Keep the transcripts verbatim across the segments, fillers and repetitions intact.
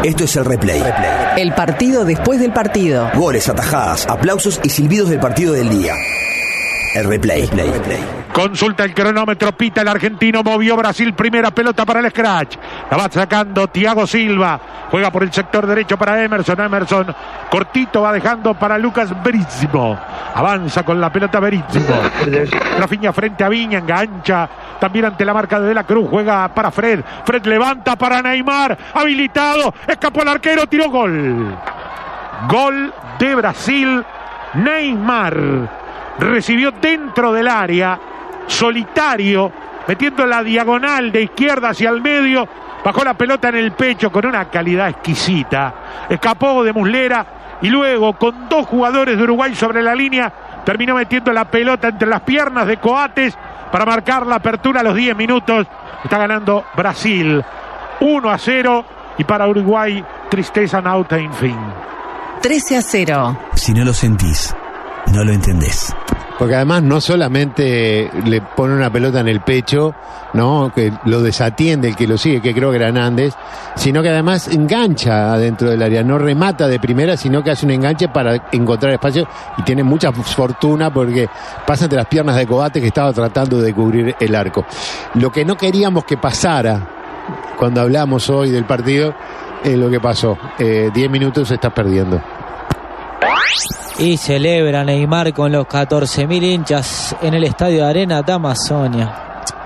Esto es el replay. El partido después del partido. Goles, atajadas, aplausos y silbidos del partido del día. El replay. replay, replay. Consulta el cronómetro, pita el argentino, movió Brasil, primera pelota para el scratch. La va sacando Thiago Silva, juega por el sector derecho para Emerson. Emerson, cortito, va dejando para Lucas Veríssimo. Avanza con la pelota Veríssimo. Rafinha frente a Viña, engancha. También ante la marca de De la Cruz, juega para Fred. Fred levanta para Neymar, habilitado, escapó el arquero, tiró gol. Gol de Brasil, Neymar. Recibió dentro del área, solitario, metiendo la diagonal de izquierda hacia el medio, bajó la pelota en el pecho con una calidad exquisita, escapó de Muslera y luego con dos jugadores de Uruguay sobre la línea terminó metiendo la pelota entre las piernas de Coates para marcar la apertura a los diez minutos. Está ganando Brasil uno a cero y para Uruguay tristeza nauta en fin. trece a cero. Si no lo sentís, no lo entendés. Porque además no solamente le pone una pelota en el pecho, no, que lo desatiende el que lo sigue, que creo que era Hernández, sino que además engancha adentro del área, no remata de primera, sino que hace un enganche para encontrar espacio y tiene mucha fortuna porque pasa entre las piernas de Coates, que estaba tratando de cubrir el arco. Lo que no queríamos que pasara cuando hablamos hoy del partido es lo que pasó. Eh, diez minutos se está perdiendo. Y celebra Neymar con los catorce mil hinchas en el estadio de Arena de Amazonia.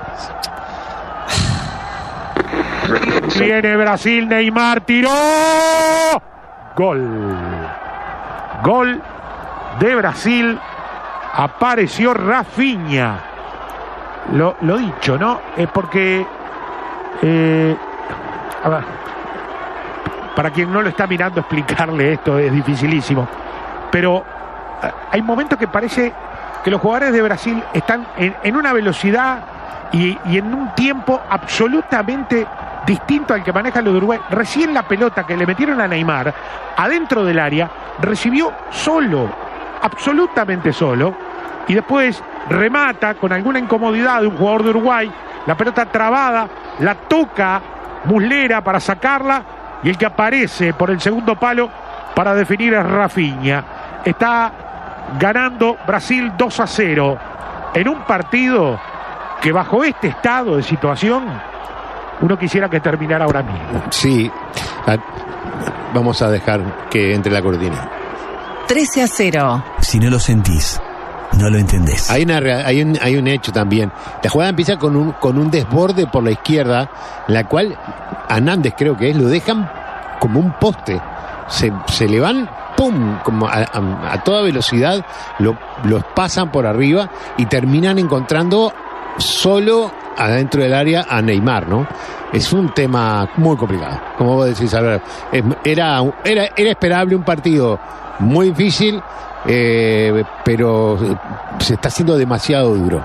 Viene Brasil, Neymar tiró. Gol. Gol de Brasil. Apareció Rafinha. Lo, lo dicho, ¿no? Es porque... Eh, a ver, para quien no lo está mirando, explicarle esto es dificilísimo. Pero hay momentos que parece que los jugadores de Brasil están en, en una velocidad y, y en un tiempo absolutamente distinto al que maneja los de Uruguay. Recién la pelota que le metieron a Neymar adentro del área recibió solo, absolutamente solo, y después remata con alguna incomodidad de un jugador de Uruguay. La pelota trabada, la toca Muslera para sacarla y el que aparece por el segundo palo para definir es Rafinha. Está ganando Brasil dos a cero en un partido que bajo este estado de situación uno quisiera que terminara ahora mismo. Sí, vamos a dejar que entre la cortina. trece a cero. Si no lo sentís, no lo entendés. Hay, una, hay, un, hay un hecho también. La jugada empieza con un, con un desborde por la izquierda, la cual Hernández creo que es, lo dejan como un poste. Se, se le van, ¡pum!, como a, a, a toda velocidad, lo, los pasan por arriba y terminan encontrando solo adentro del área a Neymar, ¿no? Es un tema muy complicado, como vos decís, Álvaro. Era, era, era esperable un partido muy difícil, eh, pero se está haciendo demasiado duro.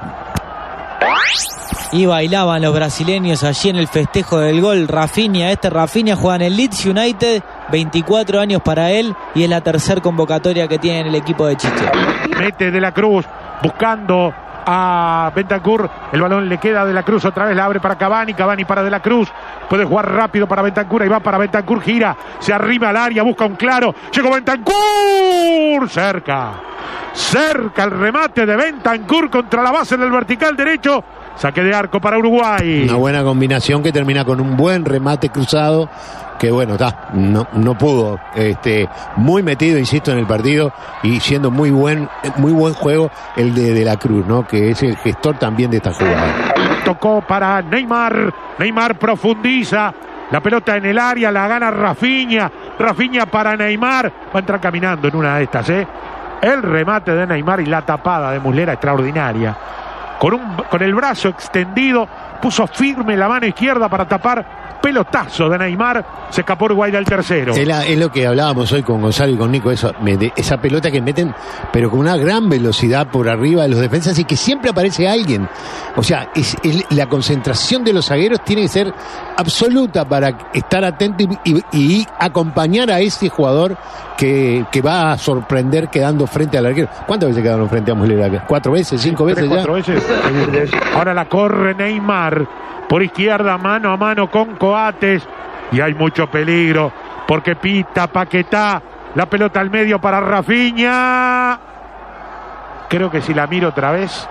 Y bailaban los brasileños allí en el festejo del gol. Rafinha, este Rafinha juega en el Leeds United, veinticuatro años para él y es la tercera convocatoria que tiene en el equipo de Chiche. Mete De la Cruz buscando a Bentancur, el balón le queda a De la Cruz, otra vez la abre para Cavani, Cavani para De la Cruz, puede jugar rápido para Bentancur, ahí va para Bentancur, gira, se arrima al área, busca un claro, llegó Bentancur, cerca, cerca el remate de Bentancur contra la base del vertical derecho. Saque de arco para Uruguay. Una buena combinación que termina con un buen remate cruzado. Que bueno, está, no, no pudo. Este, muy metido, insisto, en el partido y siendo muy buen, muy buen juego el de De la Cruz, ¿no? Que es el gestor también de esta jugada. Tocó para Neymar. Neymar profundiza. La pelota en el área, la gana Rafinha. Rafinha para Neymar. Va a entrar caminando en una de estas, ¿eh? El remate de Neymar y la tapada de Muslera extraordinaria. Con, un, con el brazo extendido, puso firme la mano izquierda para tapar. Pelotazo de Neymar, se escapó Uruguay del tercero. Es, la, es lo que hablábamos hoy con Gonzalo y con Nico, eso, de esa pelota que meten, pero con una gran velocidad por arriba de los defensas y que siempre aparece alguien. O sea, es, es la concentración de los zagueros tiene que ser absoluta para estar atento y, y, y acompañar a ese jugador que, que va a sorprender quedando frente al arquero. ¿Cuántas veces quedaron frente a Muslera? ¿Cuatro veces? ¿Cinco Tres, veces ya? Cuatro veces. Ahora la corre Neymar por izquierda, mano a mano con Coates y hay mucho peligro porque pita Paquetá, la pelota al medio para Rafinha. Creo que si la miro otra vez,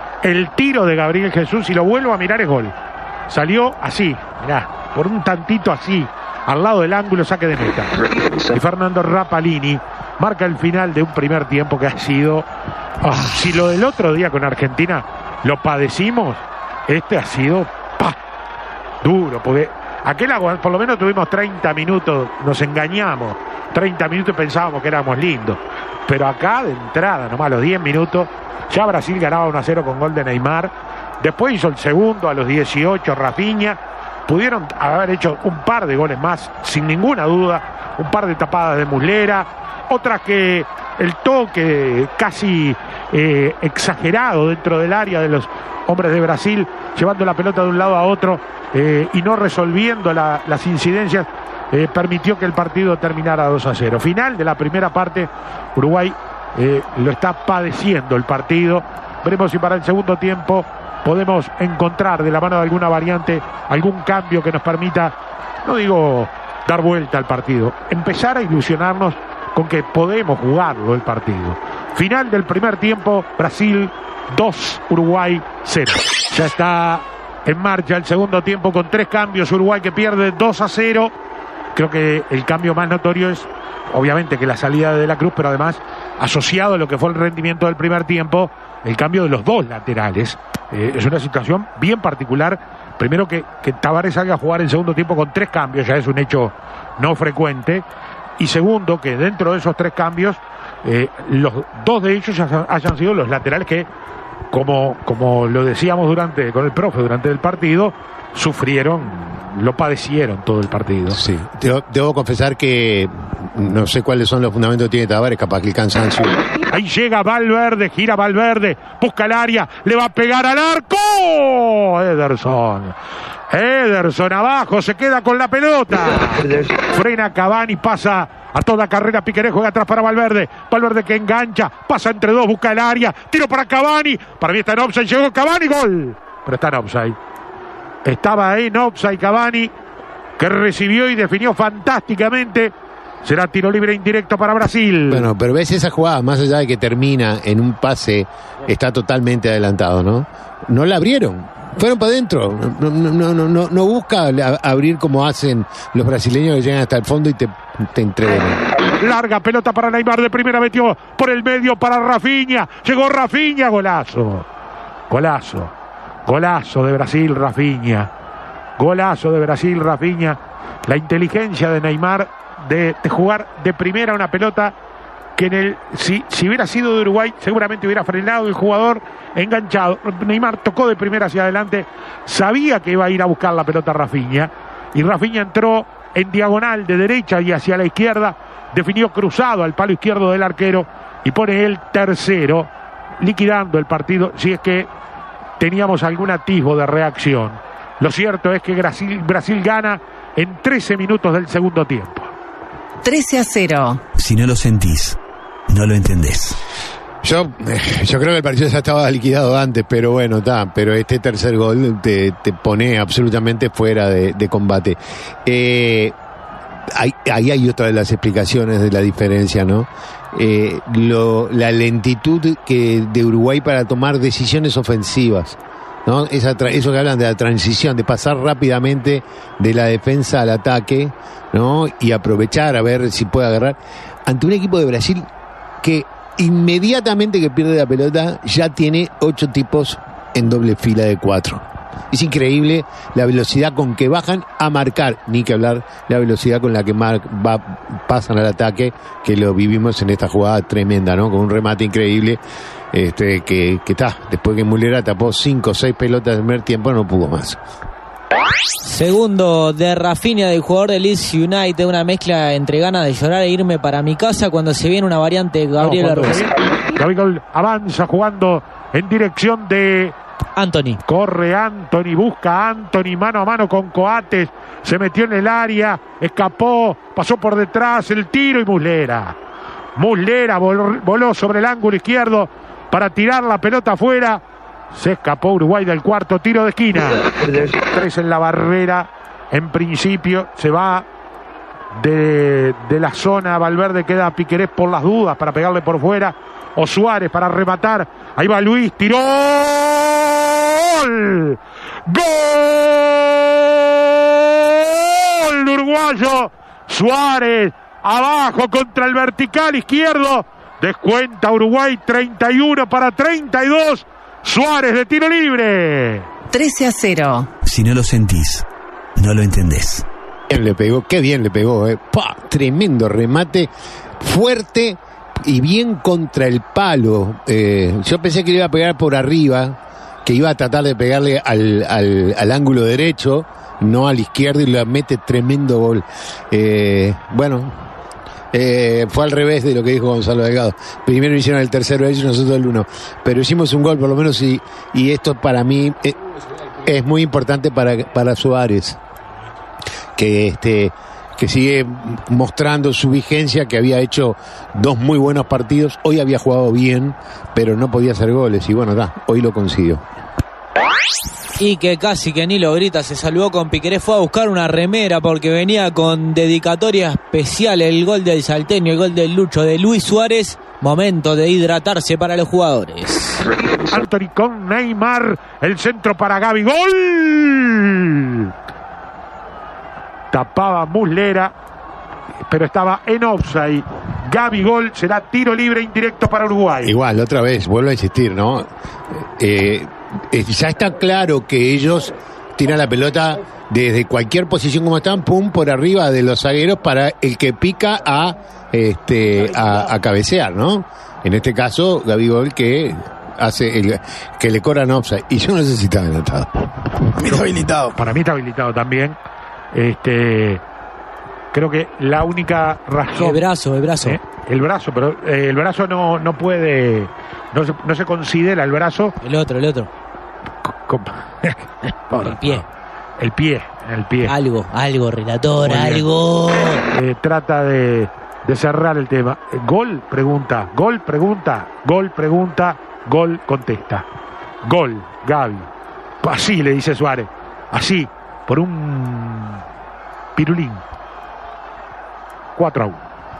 el tiro de Gabriel Jesús, y lo vuelvo a mirar, es gol. Salió así, mirá, por un tantito así, al lado del ángulo, saque de meta. Y Fernando Rapalini marca el final de un primer tiempo que ha sido... Oh, si lo del otro día con Argentina lo padecimos, este ha sido ¡pah! Duro, porque aquel agua, por lo menos tuvimos treinta minutos, nos engañamos, treinta minutos y pensábamos que éramos lindos. Pero acá de entrada, nomás a los diez minutos, ya Brasil ganaba uno a cero con gol de Neymar. Después hizo el segundo a los dieciocho Rafinha. Pudieron haber hecho un par de goles más, sin ninguna duda. Un par de tapadas de Muslera. Otras que el toque casi eh, exagerado dentro del área de los hombres de Brasil, llevando la pelota de un lado a otro eh, y no resolviendo la, las incidencias, eh, permitió que el partido terminara dos a cero. Final de la primera parte, Uruguay eh, lo está padeciendo el partido. Veremos si para el segundo tiempo podemos encontrar de la mano de alguna variante algún cambio que nos permita, no digo dar vuelta al partido, empezar a ilusionarnos con que podemos jugarlo el partido. Final del primer tiempo, Brasil dos, Uruguay cero. Ya está en marcha el segundo tiempo con tres cambios. Uruguay que pierde dos a cero. Creo que el cambio más notorio es obviamente que la salida de De la Cruz, pero además asociado a lo que fue el rendimiento del primer tiempo, el cambio de los dos laterales. Eh, es una situación bien particular. Primero que, que Tavares salga a jugar el segundo tiempo con tres cambios, ya es un hecho no frecuente. Y segundo, que dentro de esos tres cambios, eh, los dos de ellos hayan sido los laterales que, como, como lo decíamos durante con el profe durante el partido, sufrieron, lo padecieron todo el partido. Sí, debo, debo confesar que no sé cuáles son los fundamentos que tiene Tavares, capaz que el cansancio. Ahí llega Valverde, gira Valverde, busca el área, le va a pegar al arco. Ederson. Ederson abajo, se queda con la pelota. Frena Cavani, pasa a toda carrera Piquerés, juega atrás para Valverde. Valverde que engancha, pasa entre dos, busca el área, tiro para Cavani. Para mí está en offside, llegó Cavani, gol. Pero está en offside. Estaba ahí en offside Cavani, que recibió y definió fantásticamente. Será tiro libre indirecto para Brasil. Bueno, pero ves esa jugada, más allá de que termina en un pase, está totalmente adelantado, ¿no? No la abrieron. Fueron para adentro, no, no, no, no, no busca abrir como hacen los brasileños que llegan hasta el fondo y te, te entregan. Larga pelota para Neymar, de primera metió por el medio para Rafinha, llegó Rafinha, golazo, golazo, golazo de Brasil, Rafinha, golazo de Brasil, Rafinha, la inteligencia de Neymar de, de jugar de primera una pelota que en el, si, si hubiera sido de Uruguay seguramente hubiera frenado el jugador enganchado. Neymar tocó de primera hacia adelante, sabía que iba a ir a buscar la pelota Rafinha, y Rafinha entró en diagonal de derecha y hacia la izquierda, definió cruzado al palo izquierdo del arquero y pone el tercero, liquidando el partido si es que teníamos algún atisbo de reacción. Lo cierto es que Brasil, Brasil gana en trece minutos del segundo tiempo. trece a cero. Si no lo sentís, no lo entendés. Yo, yo creo que el partido ya estaba liquidado antes, pero bueno, está. Pero este tercer gol te, te pone absolutamente fuera de, de combate. Eh, ahí, ahí hay otra de las explicaciones de la diferencia, ¿no? Eh, lo, la lentitud que de Uruguay para tomar decisiones ofensivas, ¿no? Esa, eso que hablan de la transición, de pasar rápidamente de la defensa al ataque, ¿no? Y aprovechar a ver si puede agarrar ante un equipo de Brasil que inmediatamente que pierde la pelota ya tiene ocho tipos en doble fila de cuatro. Es increíble la velocidad con que bajan a marcar, ni que hablar la velocidad con la que mar, va, pasan al ataque, que lo vivimos en esta jugada tremenda, ¿no? Con un remate increíble, este que que está, después que Muslera tapó cinco o seis pelotas del primer tiempo, no pudo más. Segundo de Rafinha, del jugador de Leeds United, una mezcla entre ganas de llorar e irme para mi casa cuando se viene una variante Gabriel no, Ruiz. Gabriel avanza jugando en dirección de Anthony. Corre Anthony, busca a Anthony mano a mano con Coates, se metió en el área, escapó, pasó por detrás, el tiro y Muslera. Muslera voló, voló sobre el ángulo izquierdo para tirar la pelota afuera. Se escapó Uruguay del cuarto tiro de esquina. Tres en la barrera. En principio se va de, de la zona. Valverde queda Piquerés por las dudas para pegarle por fuera. O Suárez para rematar. Ahí va Luis, tiró. ¡Gol! ¡Gol! Uruguayo. Suárez abajo contra el vertical izquierdo. Descuenta Uruguay, treinta y uno para treinta y dos. Suárez de tiro libre. trece a cero. Si no lo sentís, no lo entendés. Bien le pegó, qué bien le pegó, eh. ¡Pah! Tremendo remate, fuerte y bien contra el palo. Eh, yo pensé que le iba a pegar por arriba, que iba a tratar de pegarle al, al, al ángulo derecho, no al izquierdo, y le mete tremendo gol. Eh, bueno... Eh, fue al revés de lo que dijo Gonzalo Delgado. Primero hicieron el tercero ellos, nosotros el uno. Pero hicimos un gol por lo menos, y, y esto para mí eh, es muy importante para, para Suárez, que este que sigue mostrando su vigencia, que había hecho dos muy buenos partidos. Hoy había jugado bien, pero no podía hacer goles, y bueno, da, hoy lo consiguió. Y que casi que ni lo grita, se saludó con Piquerés, fue a buscar una remera porque venía con dedicatoria especial el gol del salteño, el gol del Lucho, de Luis Suárez. Momento de hidratarse para los jugadores. Anthony con Neymar, el centro para Gavi, gol. Tapaba Muslera, pero estaba en offside. Gavi, gol, será tiro libre indirecto para Uruguay. Igual, otra vez, vuelvo a insistir, ¿no? Eh, eh, ya está claro que ellos tiran la pelota desde cualquier posición como están, pum, por arriba de los zagueros para el que pica a este a, a cabecear, ¿no? En este caso, Gabigol, que hace el, que le cobran offside, y yo no sé si está anotado. Para mí está habilitado. Para mí está habilitado también. Este, creo que la única razón. El brazo, el brazo. Eh, el brazo, pero eh, el brazo no, no puede, no se, no se considera el brazo. El otro, el otro. Con, el pie. El pie, el pie. Algo, algo, relator, algo. Eh, trata de, de cerrar el tema. Gol, pregunta. Gol, pregunta. Gol, pregunta. Gol, contesta. Gol, Gavi. Así le dice Suárez. Así, por un pirulín. cuatro a uno.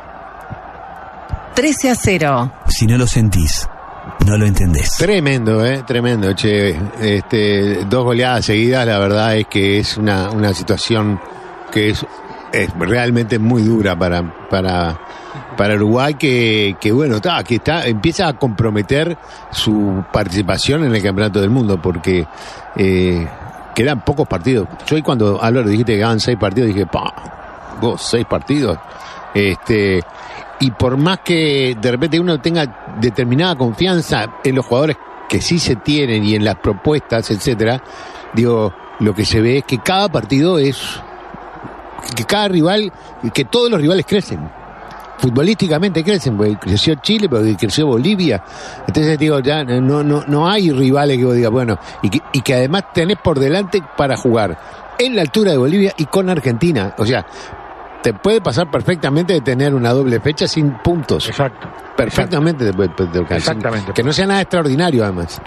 trece a cero. Si no lo sentís, no lo entendés. Tremendo, eh, tremendo, che. Este, dos goleadas seguidas, la verdad es que es una, una situación que es, es realmente muy dura para, para, para Uruguay, que, que bueno, está, que está, empieza a comprometer su participación en el Campeonato del Mundo, porque eh, quedan pocos partidos. Yo hoy cuando, Álvaro, dijiste que quedaban seis partidos, dije, pa, vos, seis partidos. Este, y por más que de repente uno tenga determinada confianza en los jugadores que sí se tienen y en las propuestas, etcétera, digo, lo que se ve es que cada partido es, que cada rival, que todos los rivales crecen. Futbolísticamente crecen, porque creció Chile, porque creció Bolivia. Entonces digo, ya no, no, no hay rivales que vos digas, bueno, y que, y que además tenés por delante para jugar en la altura de Bolivia y con Argentina. O sea, te puede pasar perfectamente de tener una doble fecha sin puntos. Exacto. Perfectamente. Exacto. Te puede, te, Exactamente. Que no sea nada extraordinario, además.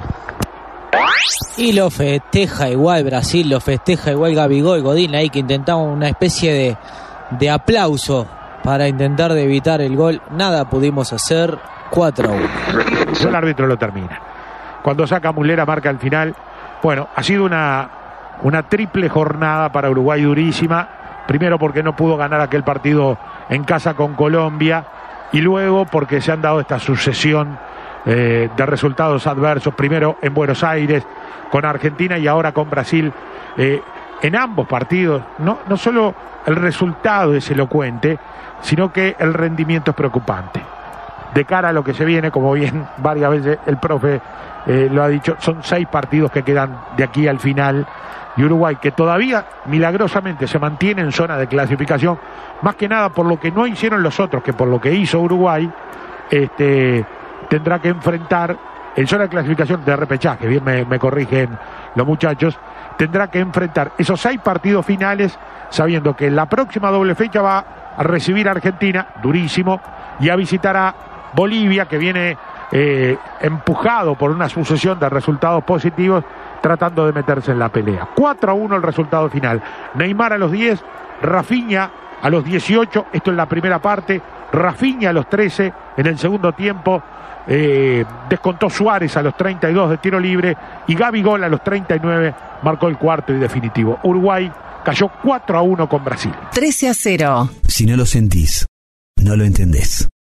Y lo festeja igual Brasil, lo festeja igual Gabigol, Godín, ahí que intentaba una especie de, de aplauso para intentar de evitar el gol. Nada pudimos hacer. cuatro a uno. El árbitro lo termina. Cuando saca Muslera marca el final. Bueno, ha sido una, una triple jornada para Uruguay durísima. Primero porque no pudo ganar aquel partido en casa con Colombia, y luego porque se han dado esta sucesión eh, de resultados adversos, primero en Buenos Aires con Argentina y ahora con Brasil. Eh, en ambos partidos no, no solo el resultado es elocuente, sino que el rendimiento es preocupante. De cara a lo que se viene, como bien varias veces el profe eh, lo ha dicho, son seis partidos que quedan de aquí al final. Y Uruguay, que todavía milagrosamente se mantiene en zona de clasificación, más que nada por lo que no hicieron los otros que por lo que hizo Uruguay, este, tendrá que enfrentar en zona de clasificación de repechaje, bien me, me corrigen los muchachos, tendrá que enfrentar esos seis partidos finales, sabiendo que la próxima doble fecha va a recibir a Argentina, durísimo, y a visitar a Bolivia, que viene eh, empujado por una sucesión de resultados positivos, tratando de meterse en la pelea. cuatro a uno el resultado final. Neymar a los diez Rafinha a los dieciocho, esto en la primera parte, Rafinha a los trece, en el segundo tiempo eh, descontó Suárez a los treinta y dos de tiro libre y Gabigol a los treinta y nueve marcó el cuarto y definitivo. Uruguay cayó cuatro a uno con Brasil. trece a cero. Si no lo sentís, no lo entendés.